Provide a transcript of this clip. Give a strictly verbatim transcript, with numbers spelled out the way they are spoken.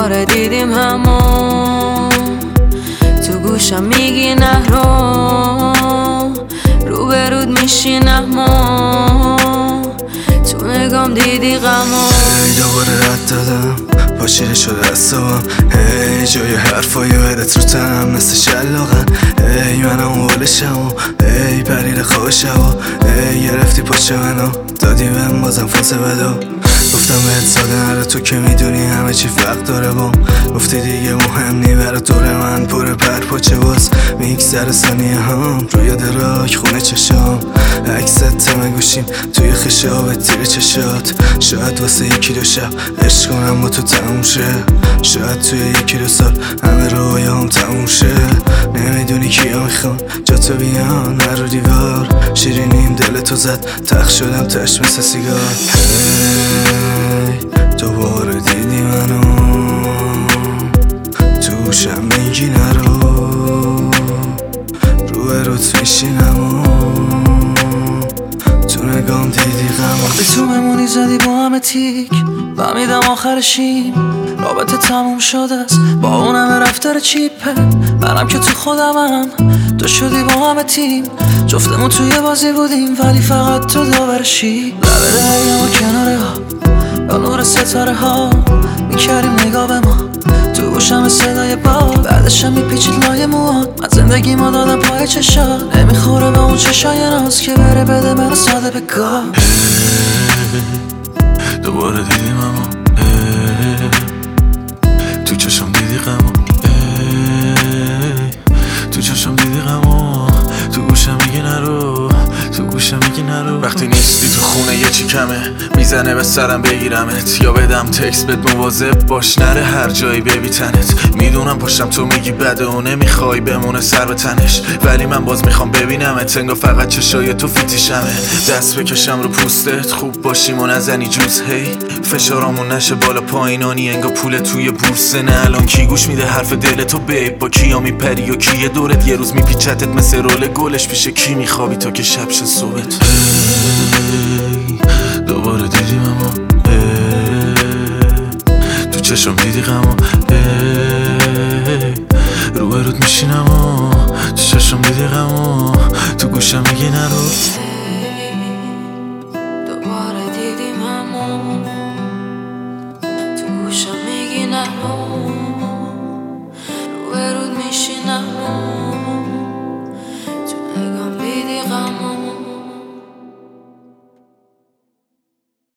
دوباره دیدیم همون، تو گوشم میگی نرو، رو به رود میشینم، تو نگام دیدی غمو. هی دوباره رد دادم با شیره شده اصابم، هی جای حرفای بدت رو تنم مثل شلاقن، هی منم اولشم و هی پریر خوابشم و هی گرفتی پاچه منو دادی بهم بازم فاز بدا. گفتم بهت ساده نره تو که میدونی همه چی فرق داره بام، گفتی دیگه مهم نی برا دور من پر پر پاچه باز میگذره ثانیه هم روی دراک خونه چشام، عکست تم گوشیم توی خشاب تیر چشات. شاید واسه یکی دو شب عشق کنم با تو تموم شه، شاید توی یکی دو سال همه رویام تموم شه. نمیدونی کیا میخوان جا تو بیان نرو دیوار، شیرینیم دل تو زد تخت شدم تش مثل سیگار. هی دوباره دیدی منو، توشم میگی نرو، رو به روت میشینم، تو نگام دیدی غم. وقتی تو ممونی زدی با همه تیک، فهمیدم آخرشیم رابطه تموم شده است با اون همه رفتار چیپه. منم که تو خودمم، تو شدی با همه تیم، جفتمون توی بازی بودیم ولی فقط تو داورشی. لبه دریا و کناره ها با نور ستاره ها میکردیم نگاه به ما، تو گوشم صدای باد بعدشم میپیچید لای موات. من زندگی ما دادم پای چشات، نمیخوره به اون چشای ناز که بره بده منو ساده به گاه. دوباره دیدیم اما تو چشم دیدی غمو، تو چشم دیدی غمو، تو گوشم میگی نرو، تو گوشم میگی نرو. وقتی نیستی تو خونه یه چی کمه میزنه به سرم بگیرمت، یا بدم تکست بهت مواظب باش نره هر جایی ببی تنت. میدونم پشتم تو میگی بده و نمیخوای بمونه سر به تنش، ولی من باز میخوام ببینمت، انگار فقط چشای تو فیتیشمه. دست بکشم رو پوستت خوب باشیم و نزنی جوز، هی فشارامون نشه بالا پایینانی انگار پول توی بورسه. نه الان کی گوش میده حرف دل تو بیب، با کیا میپری و کیه دورت، یه روز میپیچتت مثل رول گلش پیش کی میخوابی تا که شب شه صبحت. دوباره دیدیم اما تو چشم دیدی غمو، رو به رود میشینم و تو چشم دیدی غمو، تو گوشم میگی نرو. دوباره دیدیم همون، تو گوشم میگی نرو.